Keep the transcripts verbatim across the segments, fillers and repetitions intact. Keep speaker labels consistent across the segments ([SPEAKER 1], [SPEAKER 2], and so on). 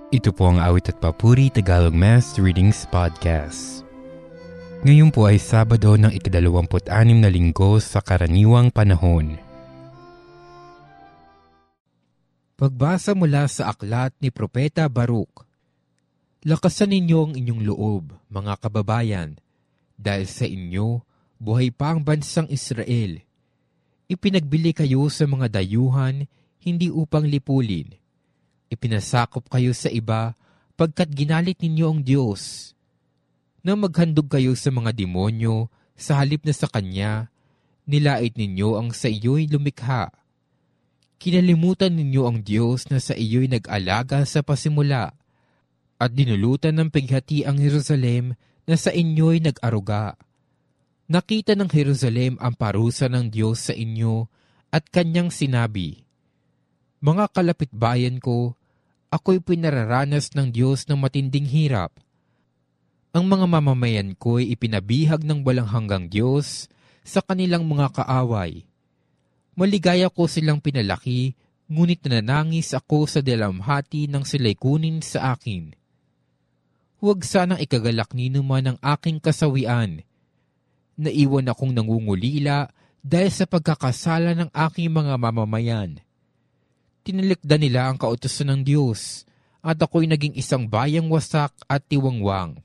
[SPEAKER 1] Ito po ang Awit at Papuri Tagalog Mass Readings Podcast. Ngayon po ay Sabado ng ikadalawamput-anim na linggo sa karaniwang panahon. Pagbasa mula sa aklat ni Propeta Baruch. Lakasan ninyo ang inyong loob, mga kababayan, dahil sa inyo, buhay pa ang bansang Israel. Ipinagbili kayo sa mga dayuhan, hindi upang lipulin. Ipinasakop kayo sa iba, pagkat ginalit ninyo ang Diyos. Nang maghandog kayo sa mga demonyo, sa halip na sa Kanya, nilait ninyo ang sa iyo'y lumikha. Kinalimutan ninyo ang Diyos na sa iyo'y nag-alaga sa pasimula, at dinulutan ng pighati ang Jerusalem na sa inyo'y nag-aruga. Nakita ng Jerusalem ang parusa ng Diyos sa inyo, at Kanyang sinabi, mga kalapitbayan ko, ako'y pinararanas ng Diyos ng matinding hirap. Ang mga mamamayan ko'y ipinabihag ng walang hanggang Diyos sa kanilang mga kaaway. Maligaya ko silang pinalaki, ngunit nananangis ako sa dalamhati nang sila'y kunin sa akin. Huwag sanang ikagalak ni naman ang aking kasawian. Naiwan akong nangungulila dahil sa pagkakasala ng aking mga mamamayan. Tinilikdan nila ang kautusan ng Diyos, at ako'y naging isang bayang wasak at tiwangwang.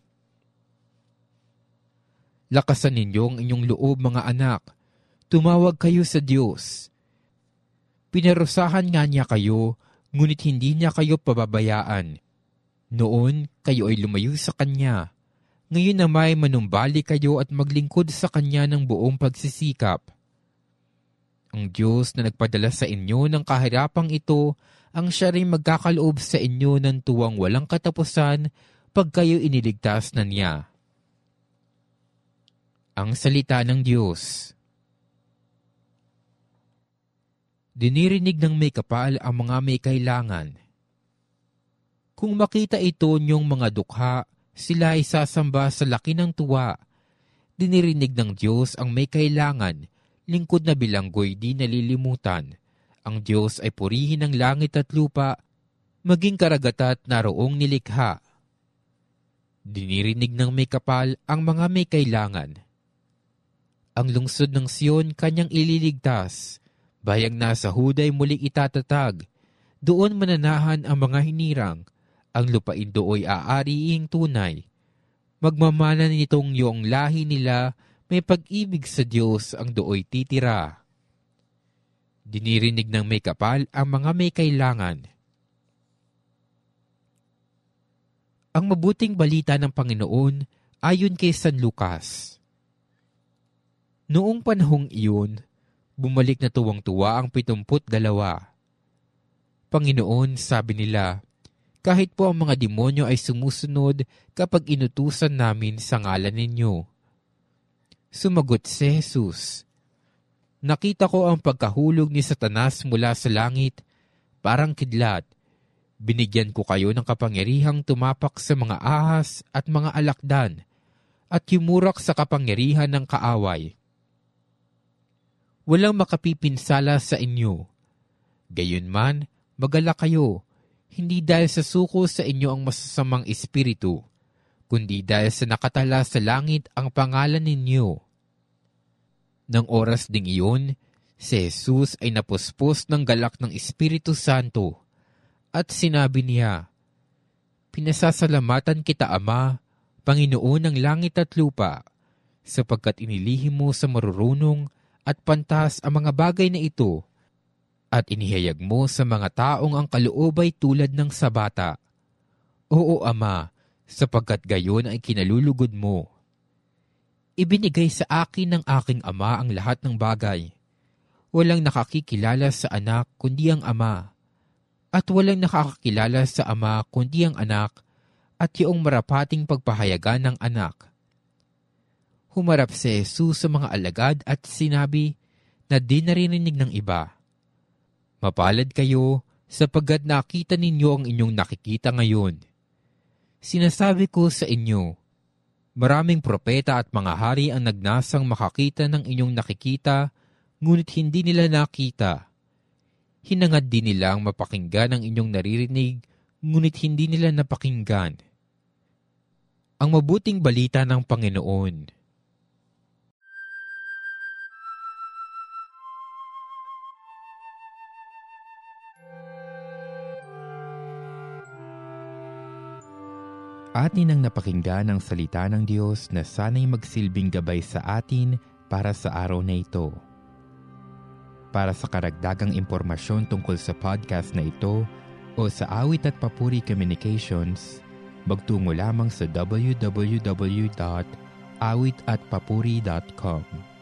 [SPEAKER 1] Lakasan ninyo ang inyong loob, mga anak. Tumawag kayo sa Diyos. Pinarusahan nga niya kayo, ngunit hindi niya kayo pababayaan. Noon, kayo ay lumayo sa Kanya. Ngayon na may manumbali kayo at maglingkod sa Kanya ng buong pagsisikap. Ang Diyos na nagpadala sa inyo ng kahirapang ito, ang siya rin magkakaloob sa inyo ng tuwang walang katapusan pag kayo iniligtas na niya. Ang salita ng Diyos. Dinirinig ng may kapal ang mga may kailangan. Kung makita ito niyong mga dukha, sila ay sasamba sa laki ng tuwa. Dinirinig ng Diyos ang may kailangan, lingkod na bilanggoy di nalilimutan. Ang Diyos ay purihin ng langit at lupa, maging karagatan at naroong nilikha. Dinirinig ng may kapal ang mga may kailangan. Ang lungsod ng Sion Kanyang ililigtas, bayang nasa Huday muling itatatag. Doon mananahan ang mga hinirang, ang lupain dooy aariing tunay. Magmamana nitong yung lahi nila, may pag-ibig sa Diyos ang dooy titira. Dinirinig ng may kapal ang mga may kailangan. Ang mabuting balita ng Panginoon ayon kay San Lucas. Noong panahong iyon, bumalik na tuwang-tuwa ang pitumput dalawa. Panginoon, sabi nila, kahit po ang mga demonyo ay sumusunod kapag inutusan namin sa ngalan ninyo. Sumagot si Jesus, nakita ko ang pagkahulog ni Satanas mula sa langit, parang kidlat. Binigyan ko kayo ng kapangyarihang tumapak sa mga ahas at mga alakdan, at yumurak sa kapangyarihan ng kaaway. Walang makapipinsala sa inyo. Gayunman, magalak kayo, hindi dahil sa suko sa inyo ang masasamang espiritu, kundi dahil sa nakatala sa langit ang pangalan ninyo. Nang oras ding iyon, si Jesus ay napuspos ng galak ng Espiritu Santo, at sinabi niya, pinasasalamatan kita, Ama, Panginoon ng langit at lupa, sapagkat inilihim mo sa marurunong at pantas ang mga bagay na ito, at inihayag mo sa mga taong ang kaloob ay tulad ng sa bata. Oo, Ama, sapagkat gayon ay kinalulugod mo. Ibinigay sa akin ng aking Ama ang lahat ng bagay. Walang nakakikilala sa anak kundi ang Ama, at walang nakakakilala sa Ama kundi ang anak, at yung marapating pagpahayagan ng anak. Humarap si Jesus sa mga alagad at sinabi na di naririnig ng iba, mapalad kayo sapagkat nakita ninyo ang inyong nakikita ngayon. Sinasabi ko sa inyo, maraming propeta at mga hari ang nagnasang makakita ng inyong nakikita, ngunit hindi nila nakita. Hinangad din nilang mapakinggan ang inyong naririnig, ngunit hindi nila napakinggan ang mabuting balita ng Panginoon. Atin ang napakinggan ang salita ng Diyos na sana'y magsilbing gabay sa atin para sa araw na ito. Para sa karagdagang impormasyon tungkol sa podcast na ito o sa Awit at Papuri Communications, magtungo lamang sa w w w dot awit at papuri dot com.